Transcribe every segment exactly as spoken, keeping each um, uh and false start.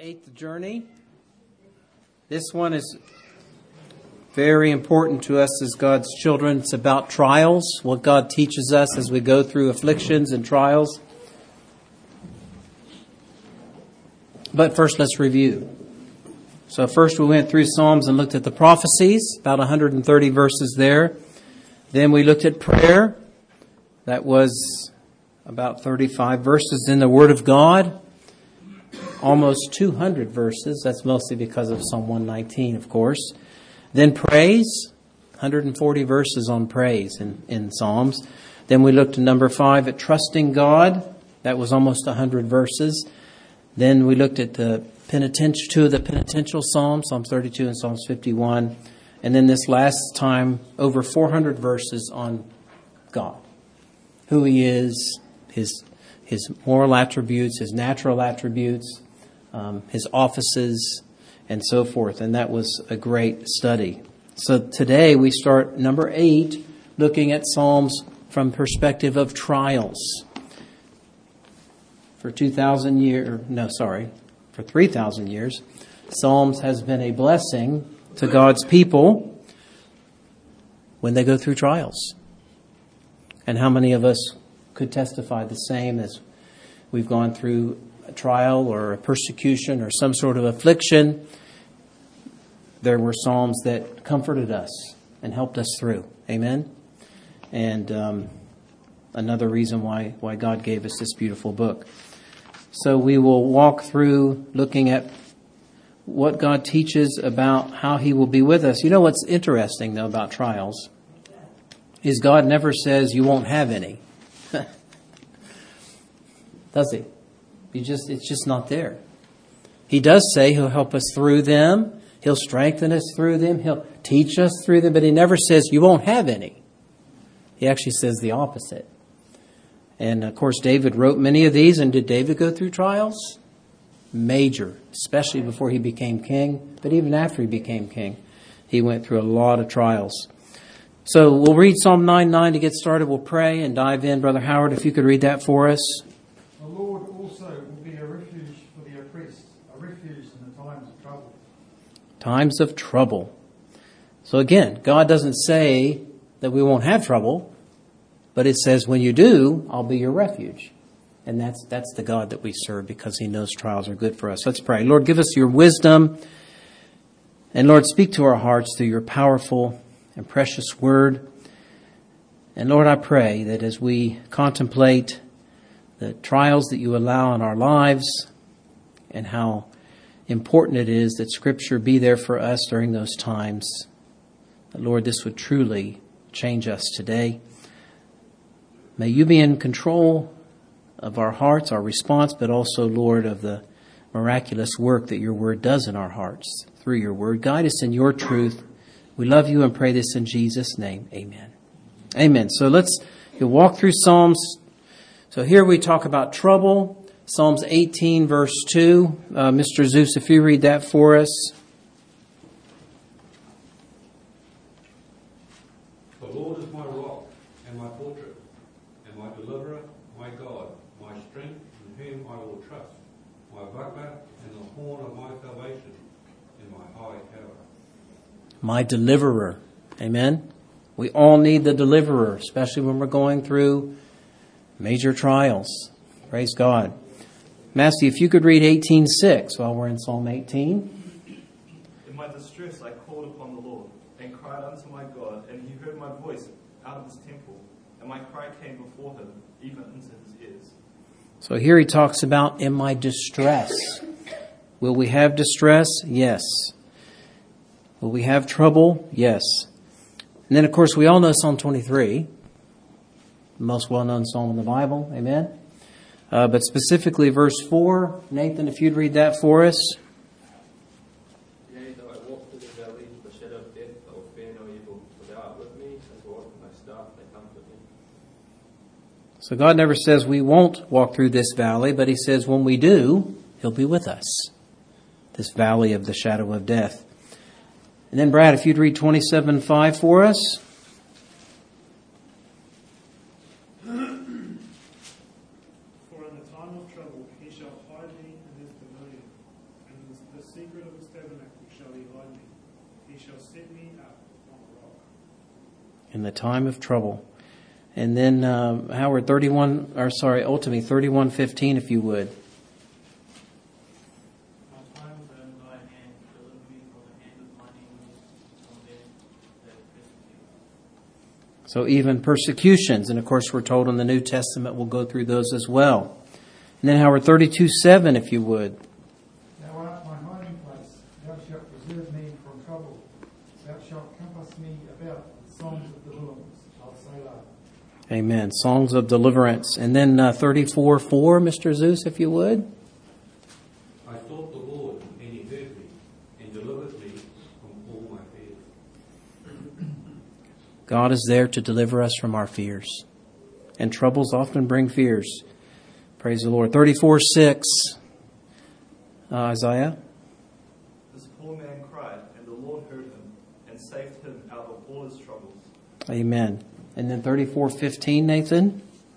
eighth journey. This one is very important to us as God's children. It's about trials, what God teaches us as we go through afflictions and trials. But first, let's review. So first we went through Psalms and looked at the prophecies, about one hundred thirty verses there. Then we looked at prayer. That was about thirty-five verses in the Word of God. Almost two hundred verses. That's mostly because of Psalm one nineteen, of course. Then praise, one hundred forty verses on praise in, in Psalms. Then we looked at number five at trusting God. That was almost one hundred verses. Then we looked at the penitential, two of the penitential Psalms, Psalms thirty-two and Psalms fifty-one. And then this last time, over four hundred verses on God. Who He is, His His moral attributes, His natural attributes, um, His offices, and so forth. And that was a great study. So today we start number eight, looking at Psalms from perspective of trials. For two thousand years, no, sorry, for three thousand years, Psalms has been a blessing to God's people when they go through trials. And how many of us could testify the same as we've gone through a trial or a persecution or some sort of affliction? There were Psalms that comforted us and helped us through. Amen? And um, another reason why, why God gave us this beautiful book. So we will walk through looking at what God teaches about how He will be with us. You know what's interesting, though, about trials is God never says you won't have any. Does He? You just it's just not there. He does say He'll help us through them. He'll strengthen us through them. He'll teach us through them. But He never says you won't have any. He actually says the opposite. And, of course, David wrote many of these. And did David go through trials? Major, especially before he became king. But even after he became king, he went through a lot of trials. So we'll read Psalm nine nine to get started. We'll pray and dive in. Brother Howard, if you could read that for us. The Lord also will be a refuge for the oppressed, a refuge in the times of trouble. Times of trouble. So again, God doesn't say that we won't have trouble, but it says when you do, I'll be your refuge. And that's that's the God that we serve because He knows trials are good for us. Let's pray. Lord, give us your wisdom. And Lord, speak to our hearts through your powerful and precious word. And Lord, I pray that as we contemplate the trials that you allow in our lives and how important it is that Scripture be there for us during those times, that Lord, this would truly change us today. May you be in control of our hearts, our response, but also, Lord, of the miraculous work that your word does in our hearts through your word. Guide us in your truth. We love you and pray this in Jesus' name. Amen. Amen. So let's you'll walk through Psalms. So here we talk about trouble. Psalms eighteen, verse two. Uh, Mister Zeus, if you read that for us. The Lord is my rock and my fortress, and my deliverer, my God, my strength, in whom I will trust, my buckler and the horn of my salvation, and my high tower. My deliverer. Amen. We all need the deliverer, especially when we're going through major trials. Praise God. Matthew, if you could read eighteen six while we're in Psalm eighteen. In my distress I called upon the Lord and cried unto my God, and He heard my voice out of His temple, and my cry came before Him, even into His ears. So here he talks about in my distress. Will we have distress? Yes. Will we have trouble? Yes. And then, of course, we all know Psalm twenty-three, the most well-known psalm in the Bible. Amen. Uh, but specifically verse four. Nathan, if you'd read that for us. Yea, though I walk through the valley of the shadow of death, I will fear no evil, for thou art with me, as rod and thy staff, they comfort me. So God never says we won't walk through this valley, but He says when we do, He'll be with us. This valley of the shadow of death. And then, Brad, if you'd read twenty-seven five for us. For in the time of trouble he shall hide me in his pavilion, and tabernacle shall he hide me. He shall set me up on a rock. In the time of trouble. And then um, Howard, thirty-one, or sorry, ultimately thirty-one fifteen, if you would. My time is in thy hand, deliver me from the hand of my enemies, from them that persecute me. So even persecutions, and of course we're told in the New Testament we'll go through those as well. And then Howard, thirty-two seven, if you would. Thou art my hiding place. Thou shalt preserve me from trouble. Thou shalt compass me about with songs of deliverance. I'll say that. Amen. Songs of deliverance. And then uh, thirty-four four, Mister Zeus, if you would. I sought the Lord, and he heard me, and delivered me from all my fears. God is there to deliver us from our fears. And troubles often bring fears. Praise the Lord. thirty-four six, uh, Isaiah. This poor man cried, and the Lord heard him, and saved him out of all his troubles. Amen. And then thirty-four fifteen, Nathan.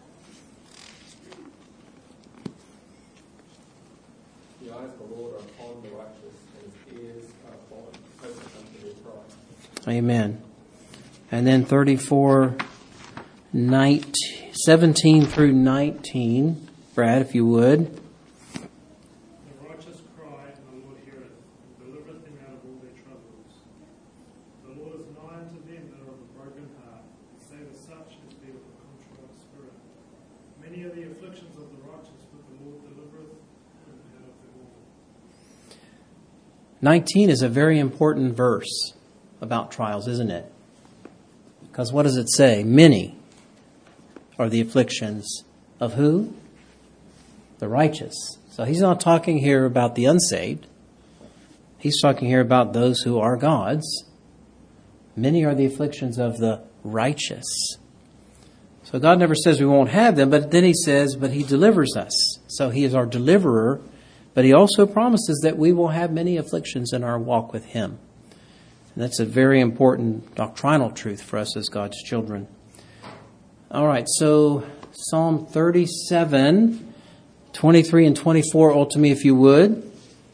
The eyes of the Lord are upon the righteous, and his ears are upon open unto their cry. Amen. And then thirty-four nineteen, seventeen through nineteen. Brad, if you would. The righteous cry, and the Lord heareth, and delivereth them out of all their troubles. The Lord is nigh unto them that are of a broken heart, and saveth such as be of a contrite spirit. Many are the afflictions of the righteous, but the Lord delivereth them out of them all. nineteen is a very important verse about trials, isn't it? Because what does it say? Many are the afflictions of who? The righteous. So he's not talking here about the unsaved. He's talking here about those who are God's. Many are the afflictions of the righteous. So God never says we won't have them, but then he says, but he delivers us. So he is our deliverer, but he also promises that we will have many afflictions in our walk with him. And that's a very important doctrinal truth for us as God's children. All right, so Psalm thirty-seven, twenty-three and twenty-four, ultimately, if you would. The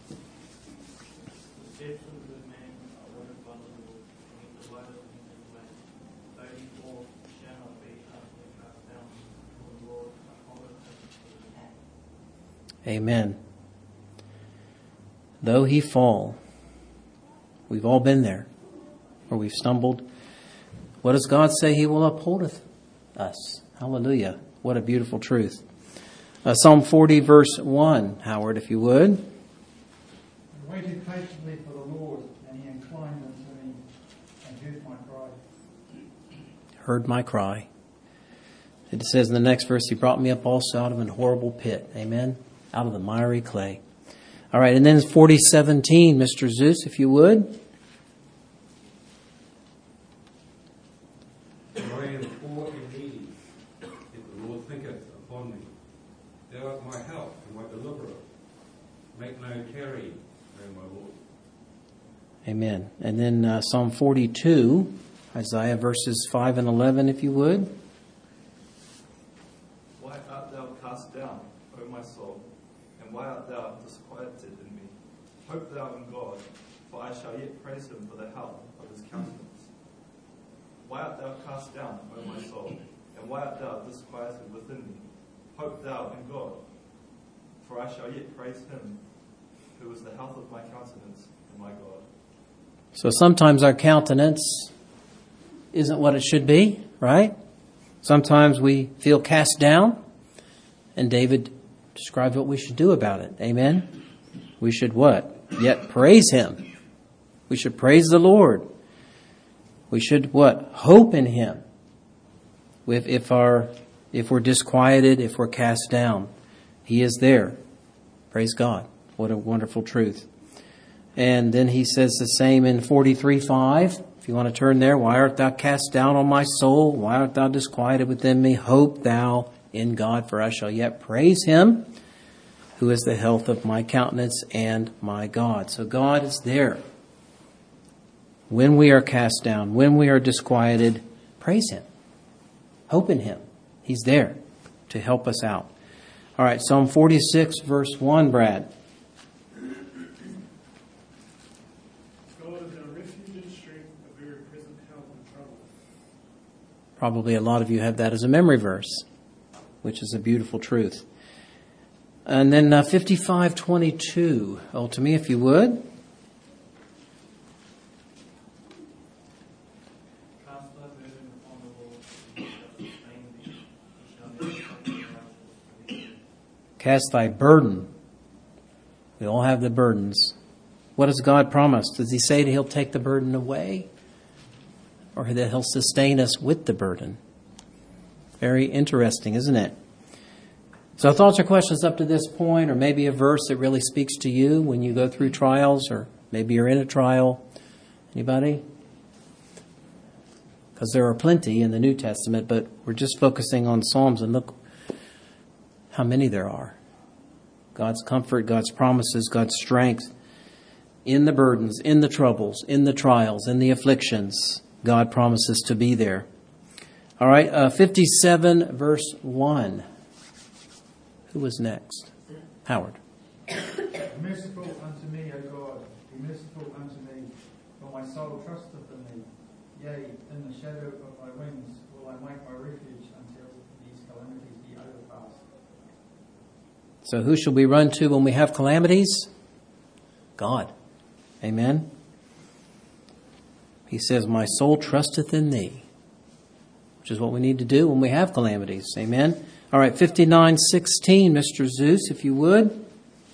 steps of a good man are ordered by the Lord, and he delighteth in his way. Though he fall, he shall not be utterly cast down, for the Lord upholdeth him with his hand. Amen. Though he fall, we've all been there, or we've stumbled. What does God say? He will uphold us. Hallelujah. What a beautiful truth. Uh, Psalm forty, verse one, Howard, if you would. I waited patiently for the Lord, and he inclined unto me and heard my cry. Heard my cry. It says in the next verse, he brought me up also out of an horrible pit. Amen. Out of the miry clay. All right, and then forty seventeen, Mister Zeus, if you would. For I am poor and needy, yet the Lord thinketh upon me. Thou art my help and my deliverer. Make no tarry, O my Lord. Amen. And then uh, Psalm forty-two, Isaiah verses five and eleven, if you would. Why art thou cast down, O my soul? And why art thou disquieted in me? Hope thou in God, for I shall yet praise him for the help of his countenance. Why art thou cast down, O my soul? And why art thou disquieted within me? Hope thou in God, for I shall yet praise him, who is the health of my countenance and my God. So sometimes our countenance isn't what it should be, right? Sometimes we feel cast down, and David described what we should do about it. Amen? We should what? Yet praise him. We should praise the Lord. We should what? Hope in him. If, if our if we're disquieted, if we're cast down, he is there. Praise God. What a wonderful truth. And then he says the same in forty-three five. If you want to turn there, why art thou cast down, O my soul? Why art thou disquieted within me? Hope thou in God, for I shall yet praise him, who is the health of my countenance and my God. So God is there. When we are cast down, when we are disquieted, praise him. Hope in him. He's there to help us out. All right, Psalm forty-six, verse one, Brad. God is our refuge and strength, a very present help in trouble. Probably a lot of you have that as a memory verse, which is a beautiful truth. And then uh, fifty-five twenty-two. Oh, to me, if you would. Cast thy burden upon the Lord, and he shall sustain thee. He shall never take the righteous to the end. Cast thy burden. We all have the burdens. What does God promise? Does he say that he'll take the burden away? Or that he'll sustain us with the burden? Very interesting, isn't it? So thoughts or questions up to this point, or maybe a verse that really speaks to you when you go through trials, or maybe you're in a trial. Anybody? Because there are plenty in the New Testament, but we're just focusing on Psalms, and look how many there are. God's comfort, God's promises, God's strength in the burdens, in the troubles, in the trials, in the afflictions. God promises to be there. All right, uh, fifty-seven verse one. Who was next? Howard. Be merciful unto me, O God, be merciful unto me, for my soul trusteth in thee. Yea, in the shadow of thy wings will I make my refuge until these calamities be overpast. So who shall we run to when we have calamities? God. Amen. He says, my soul trusteth in thee, which is what we need to do when we have calamities. Amen. All right, fifty-nine sixteen, Mister Zeus, if you would.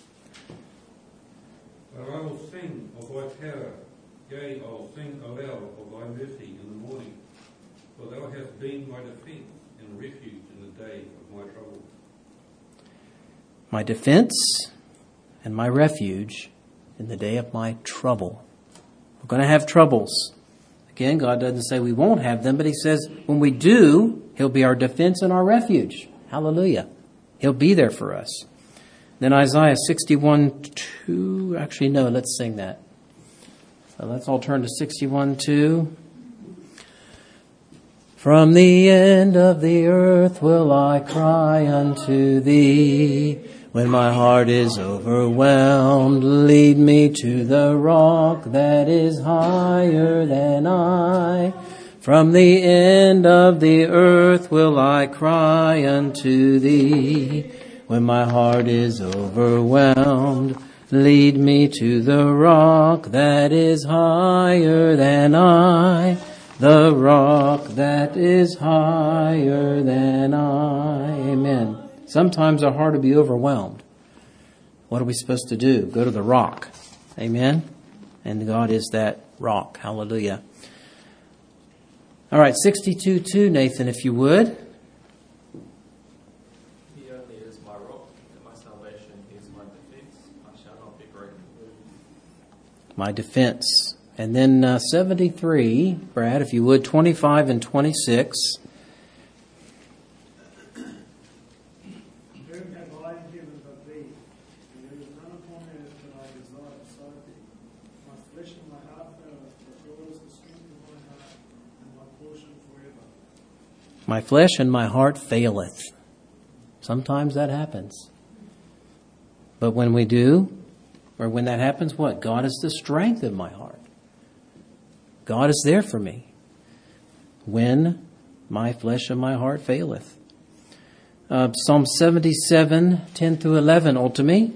But I will sing of thy terror, yea, I will sing aloud of thy mercy in the morning. For thou hast been my defence and refuge in the day of my trouble. My defense and my refuge in the day of my trouble. We're going to have troubles. Again, God doesn't say we won't have them, but he says when we do, he'll be our defense and our refuge. Hallelujah. He'll be there for us. Then Isaiah sixty-one two. Actually, no, let's sing that. So let's all turn to sixty-one two. From the end of the earth will I cry unto thee. When my heart is overwhelmed, lead me to the rock that is higher than I. From the end of the earth will I cry unto thee. When my heart is overwhelmed, lead me to the rock that is higher than I. The rock that is higher than I. Amen. Sometimes our heart will be overwhelmed. What are we supposed to do? Go to the rock. Amen. And God is that rock. Hallelujah. All right, sixty-two two, Nathan, if you would. He only is my rock, and my salvation is my defense. I shall not be greatly moved. My defense. And then uh, seventy-three, Brad, if you would, twenty-five and twenty-six. Whom have I in heaven but thee? And there is none upon earth that I desire beside thee. My flesh and my heart faileth, but God is the strength of my heart and my portion forever. My flesh and my heart faileth. Sometimes that happens. But when we do, or when that happens, what? God is the strength of my heart. God is there for me when my flesh and my heart faileth. Uh, Psalm seventy-seven, ten through eleven, ultimately.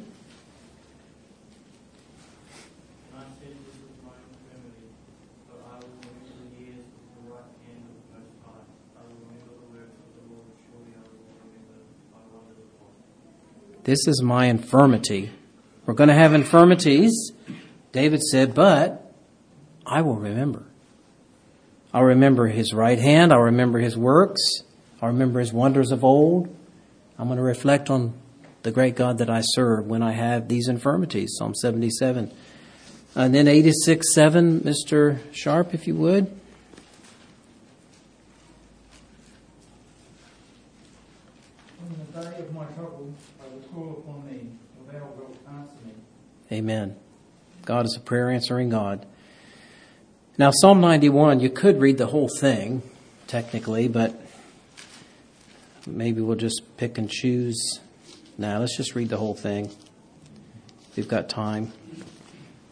My sin is my infirmity, but I will remember the years of the right hand of the Most High. I will remember the works of the Lord, surely I will remember my wonders of God. This is my infirmity. We're going to have infirmities. David said, but I will remember. I'll remember his right hand. I'll remember his works. I'll remember his wonders of old. I'm going to reflect on the great God that I serve when I have these infirmities. Psalm seventy-seven. And then eighty-six seven, Mister Sharp, if you would. In the day of my trouble, I will call upon thee, for thou wilt answer me. Amen. God is a prayer answering God. Now, Psalm ninety-one, you could read the whole thing, technically, but maybe we'll just pick and choose. Now, let's just read the whole thing. We've got time.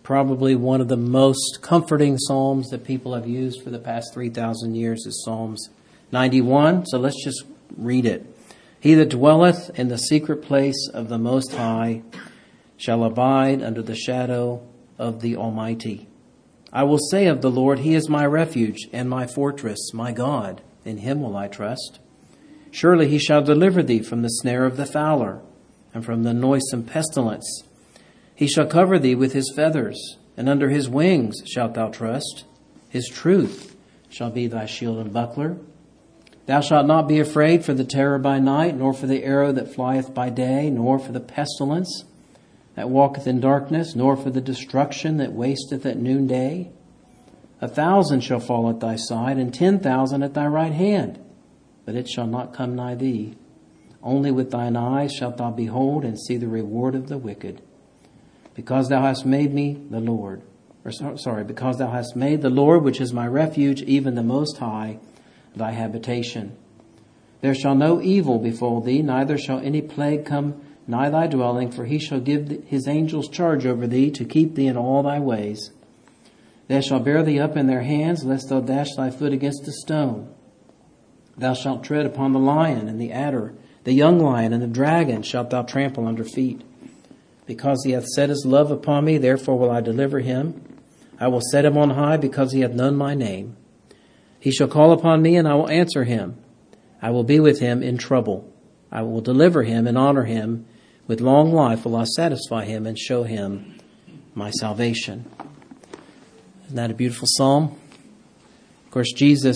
probably one of the most comforting psalms that people have used for the past three thousand years is Psalms ninety-one. So let's just read it. He that dwelleth in the secret place of the Most High shall abide under the shadow of the Almighty. I will say of the Lord, He is my refuge and my fortress, my God. In Him will I trust. Surely He shall deliver thee from the snare of the fowler and from the noisome pestilence. He shall cover thee with His feathers, and under His wings shalt thou trust. His truth shall be thy shield and buckler. Thou shalt not be afraid for the terror by night, nor for the arrow that flieth by day, nor for the pestilence that walketh in darkness, nor for the destruction that wasteth at noonday. A thousand shall fall at thy side, and ten thousand at thy right hand, but it shall not come nigh thee. Only with thine eyes shalt thou behold and see the reward of the wicked. Because thou hast made me the Lord, or sorry, because thou hast made the Lord, which is my refuge, even the Most High, thy habitation. There shall no evil befall thee, neither shall any plague come nigh thy dwelling, for He shall give His angels charge over thee to keep thee in all thy ways. They shall bear thee up in their hands, lest thou dash thy foot against a stone. Thou shalt tread upon the lion and the adder, the young lion and the dragon shalt thou trample under feet. Because He hath set His love upon me, therefore will I deliver him. I will set him on high, because he hath known my name. He shall call upon me, and I will answer him. I will be with him in trouble. I will deliver him and honor him. With long life will I satisfy him and show him my salvation. Isn't that a beautiful psalm? Of course, Jesus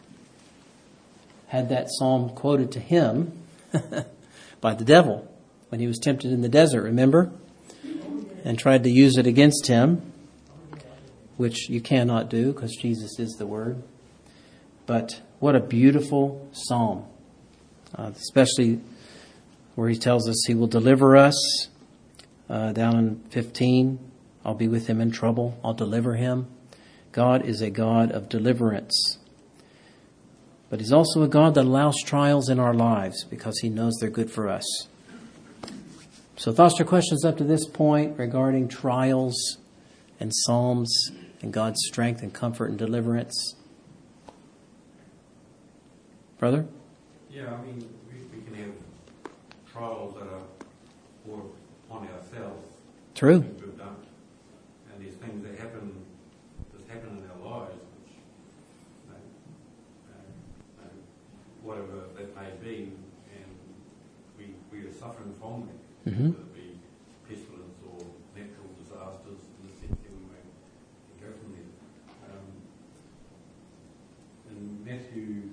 had that psalm quoted to him by the devil when he was tempted in the desert, remember? And tried to use it against him, which you cannot do because Jesus is the Word. But what a beautiful psalm, uh, especially where he tells us He will deliver us. Uh, down in fifteen, I'll be with him in trouble. I'll deliver him. God is a God of deliverance. But He's also a God that allows trials in our lives because He knows they're good for us. So thoughts or questions up to this point regarding trials and psalms and God's strength and comfort and deliverance? Brother? Yeah, I mean, we, we can have trials that are brought upon ourselves. True. Things we've done. And these things that happen, that happen in our lives, which, you know, uh, uh, whatever that may be, and we, we are suffering from them, Mm-hmm. whether it be pestilence or natural disasters, in the sense that we may go from there. Um, in Matthew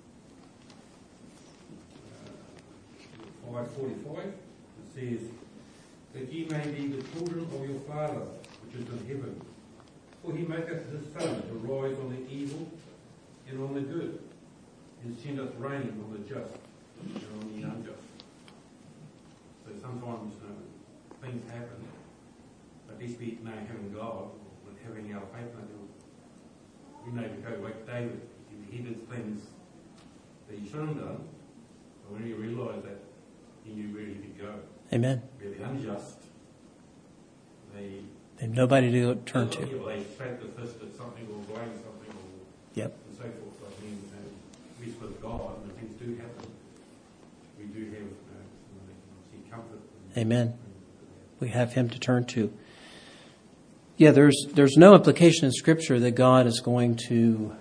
five forty-five, it says, that ye may be the children of your Father which is in heaven. For He maketh His sun to rise on the evil and on the good, and sendeth rain on the just and on the unjust. So sometimes you know, things happen, but these people know having God, and having our faith in Him, we know to go like David. He, he did things that he shouldn't have done, but when he realised that, he knew where he could go. Amen. Where the unjust, they... They have nobody to turn to. Yeah, they shake the fist at something or blame something or Yep. and so forth. But I mean, uh, with with God, and things do happen, we do have uh, see comfort. And, Amen. and, We have Him to turn to. Yeah, there's there's no implication in Scripture that God is going to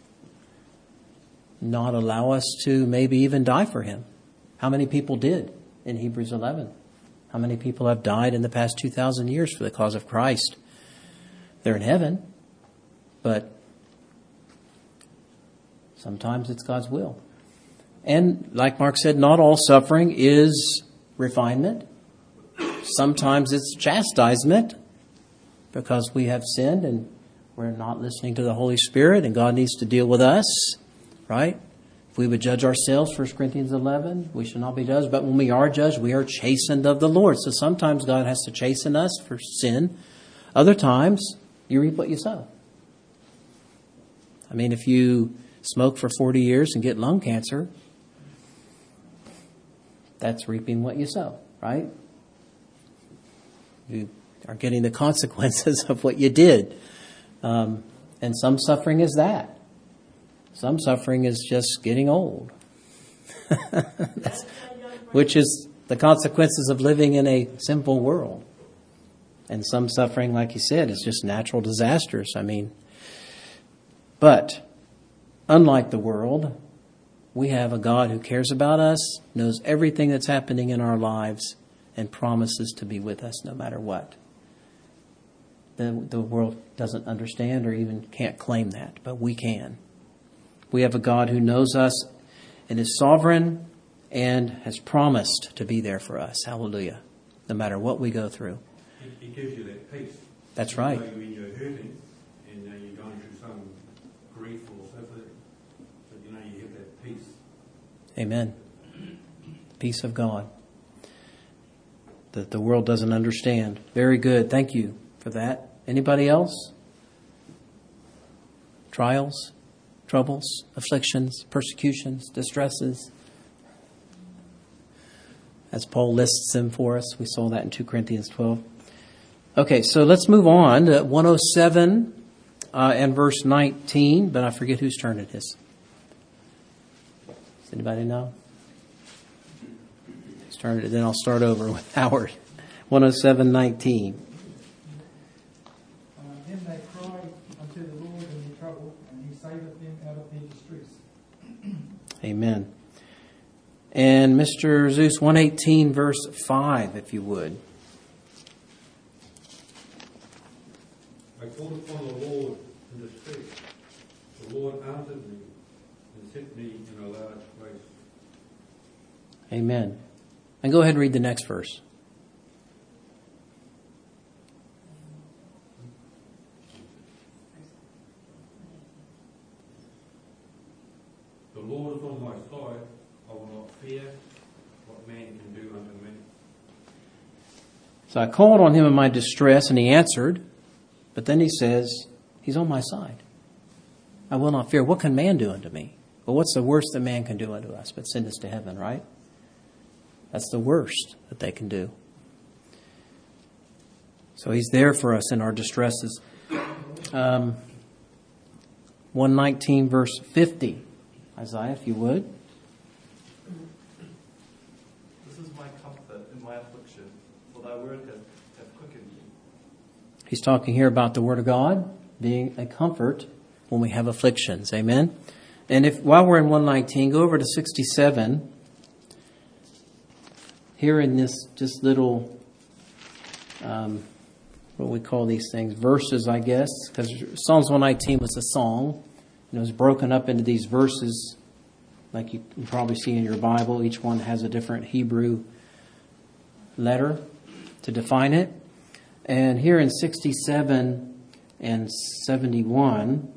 not allow us to maybe even die for Him. How many people did in Hebrews eleven? How many people have died in the past two thousand years for the cause of Christ? They're in heaven, but sometimes it's God's will. And like Mark said, not all suffering is refinement. Sometimes it's chastisement because we have sinned and we're not listening to the Holy Spirit and God needs to deal with us, right? If we would judge ourselves, First Corinthians eleven, we shall not be judged. But when we are judged, we are chastened of the Lord. So sometimes God has to chasten us for sin. Other times, you reap what you sow. I mean, if you smoke for forty years and get lung cancer, that's reaping what you sow, right? You are getting the consequences of what you did. Um, and some suffering is that. Some suffering is just getting old. That's, which is the consequences of living in a sinful world. And some suffering, like you said, is just natural disasters. I mean, but unlike the world, we have a God who cares about us, knows everything that's happening in our lives, and promises to be with us no matter what. The, the world doesn't understand or even can't claim that, but we can. We have a God who knows us and is sovereign and has promised to be there for us. Hallelujah. No matter what we go through. He, he gives you that peace. That's right. You know, when you're hurting and uh, you're going through some grief or something, but you know, you have that peace. Amen. Peace of God that the world doesn't understand. Very good. Thank you for that. Anybody else? Trials, troubles, afflictions, persecutions, distresses. As Paul lists them for us. We saw that in Second Corinthians twelve. Okay, so let's move on to one oh seven uh, and verse nineteen, but I forget whose turn it is. Does anybody know? Whose turn it is? Then I'll start over with Howard. one oh seven nineteen. Uh, then they cried unto the Lord in their trouble, and he saveth them out of their distress. Amen. And Mister Zeus, one eighteen verse five, if you would. I called upon the Lord in distress. The Lord answered me and set me in a large place. Amen. And go ahead and read the next verse. The Lord is on my side. I will not fear what man can do unto me. So I called on him in my distress, and he answered. But then he says, he's on my side. I will not fear. What can man do unto me? Well, what's the worst that man can do unto us but send us to heaven, right? That's the worst that they can do. So he's there for us in our distresses. Um, one nineteen verse fifty. Isaiah, if you would. This is my comfort in my affliction, for thy word hath, hath quickened me. He's talking here about the Word of God being a comfort when we have afflictions. Amen? And if while we're in one nineteen, go over to sixty-seven. Here in this just little, um, what we call these things, verses, I guess, because Psalms one nineteen was a song, and it was broken up into these verses, like you can probably see in your Bible. Each one has a different Hebrew letter to define it. And here in sixty-seven and seventy-one,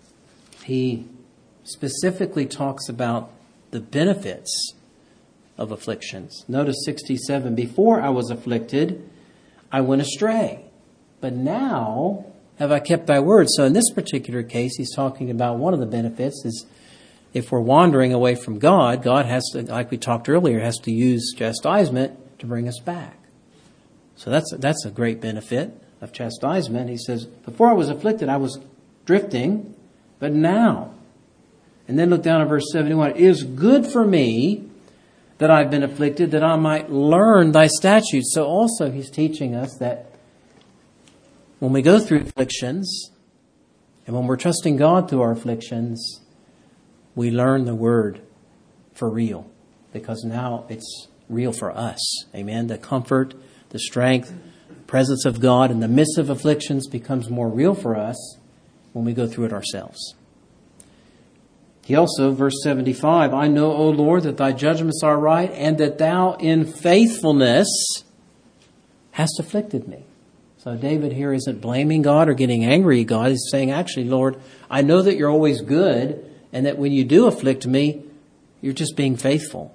he specifically talks about the benefits of afflictions. Notice sixty-seven, before I was afflicted, I went astray. But now have I kept thy word. So in this particular case, he's talking about one of the benefits is if we're wandering away from God, God has to, like we talked earlier, has to use chastisement to bring us back. So that's that's a great benefit of chastisement. He says, before I was afflicted, I was drifting, but now. And then look down at verse seventy-one. It is good for me that I've been afflicted, that I might learn thy statutes. So also he's teaching us that when we go through afflictions, and when we're trusting God through our afflictions, we learn the word for real. Because now it's real for us. Amen. The comfort, the strength, the presence of God in the midst of afflictions becomes more real for us when we go through it ourselves. He also, verse seventy-five, I know, O Lord, that thy judgments are right, and that thou in faithfulness hast afflicted me. So David here isn't blaming God or getting angry at God. He's saying, actually, Lord, I know that you're always good, and that when you do afflict me, you're just being faithful.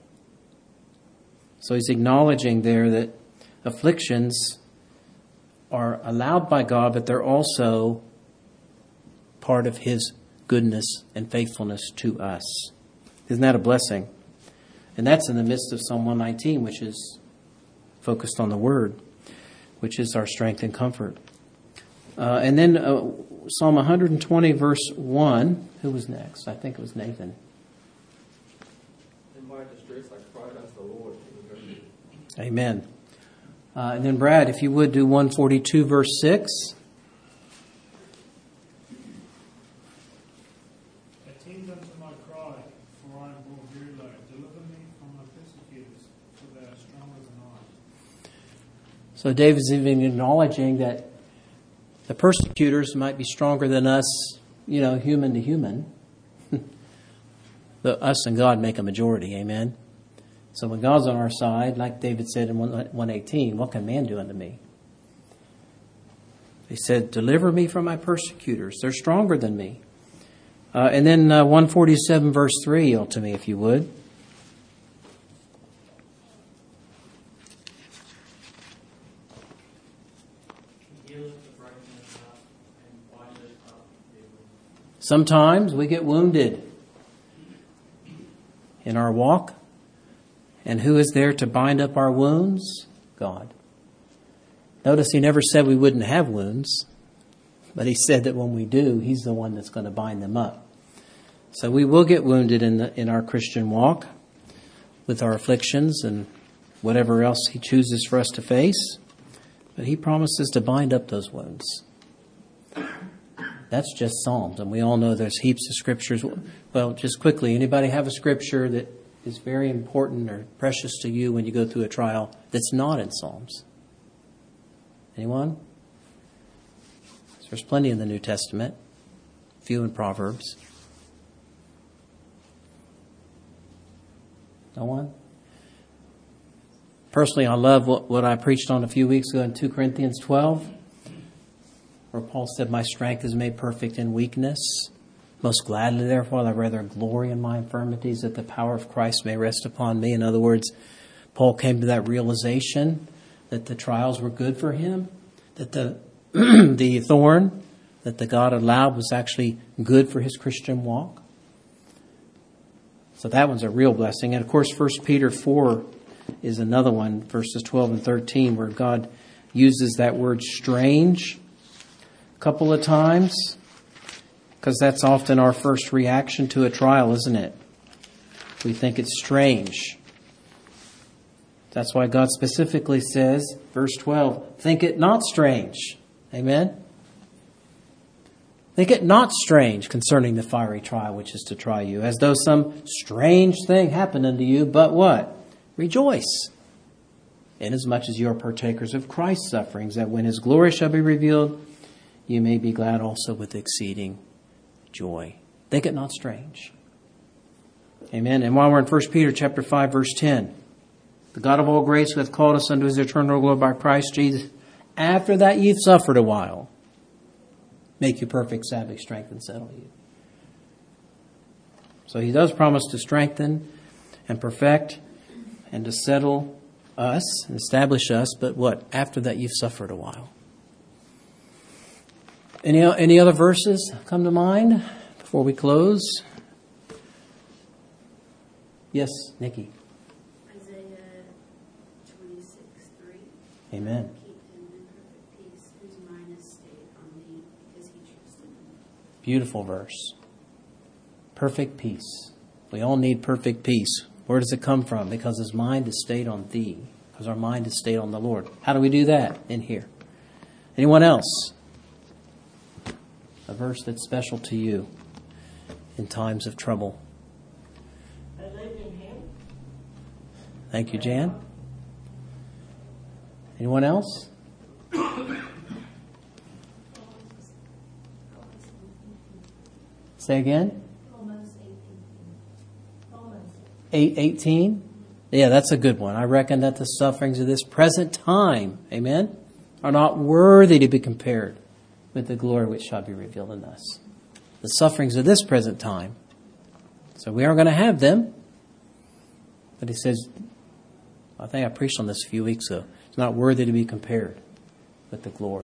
So he's acknowledging there that afflictions are allowed by God, but they're also part of his goodness and faithfulness to us. Isn't that a blessing? And that's in the midst of Psalm one nineteen, which is focused on the Word. which is our strength and comfort. Uh, and then uh, Psalm one hundred twenty, verse one. Who was next? I think it was Nathan. In my distress, I cried unto the Lord. He heard me. Amen. Uh, and then Brad, if you would do one forty-two, verse six. Attend unto my cry, for I am brought very low. Deliver me from my persecutors, for they are stronger than I. So David's even acknowledging that the persecutors might be stronger than us, you know, human to human. The, us and God make a majority, amen? So when God's on our side, like David said in one eighteen, what can man do unto me? He said, deliver me from my persecutors. They're stronger than me. Uh, and then uh, one forty-seven, verse three, yield to me, if you would. Sometimes we get wounded in our walk. And who is there to bind up our wounds? God. Notice he never said we wouldn't have wounds, but he said that when we do, he's the one that's going to bind them up. So we will get wounded in the, in our Christian walk with our afflictions and whatever else he chooses for us to face. But he promises to bind up those wounds. That's just Psalms, and we all know there's heaps of scriptures. Well, just quickly, anybody have a scripture that is very important or precious to you when you go through a trial that's not in Psalms? Anyone? There's plenty in the New Testament, few in Proverbs. No one? Personally, I love what, what I preached on a few weeks ago in two Corinthians twelve, where Paul said, my strength is made perfect in weakness. Most gladly, therefore, I rather glory in my infirmities, that the power of Christ may rest upon me. In other words, Paul came to that realization that the trials were good for him, that the the thorn that the God allowed was actually good for his Christian walk. So that one's a real blessing. And of course, First Peter four is another one, verses twelve and thirteen, where God uses that word strange a couple of times. Because that's often our first reaction to a trial, isn't it? We think it's strange. That's why God specifically says, verse twelve, think it not strange. Amen? Think it not strange concerning the fiery trial which is to try you, as though some strange thing happened unto you, but what? Rejoice, inasmuch as you are partakers of Christ's sufferings, that when his glory shall be revealed, you may be glad also with exceeding joy. Think it not strange. Amen. And while we're in First Peter chapter five, verse ten, the God of all grace who hath called us unto his eternal glory by Christ Jesus, after that you've suffered a while, make you perfect, establish, strengthen, settle you. So he does promise to strengthen and perfect and to settle us and establish us, but what? After that you've suffered a while. Any any other verses come to mind before we close? Yes, Nikki. Isaiah twenty-six three. Amen. Keep him in perfect peace, whose mind is stayed on thee, because he trusted in thee. Beautiful verse. Perfect peace. We all need perfect peace. Where does it come from? Because his mind is stayed on thee. Because our mind is stayed on the Lord. How do we do that in here? Anyone else? A verse that's special to you in times of trouble. I live in him. Thank you, Jan. Anyone else? Say again? eight eighteen. Yeah, that's a good one. I reckon that the sufferings of this present time, amen, are not worthy to be compared with the glory which shall be revealed in us. The sufferings of this present time. So we aren't going to have them. But he says, I think I preached on this a few weeks ago, it's not worthy to be compared with the glory.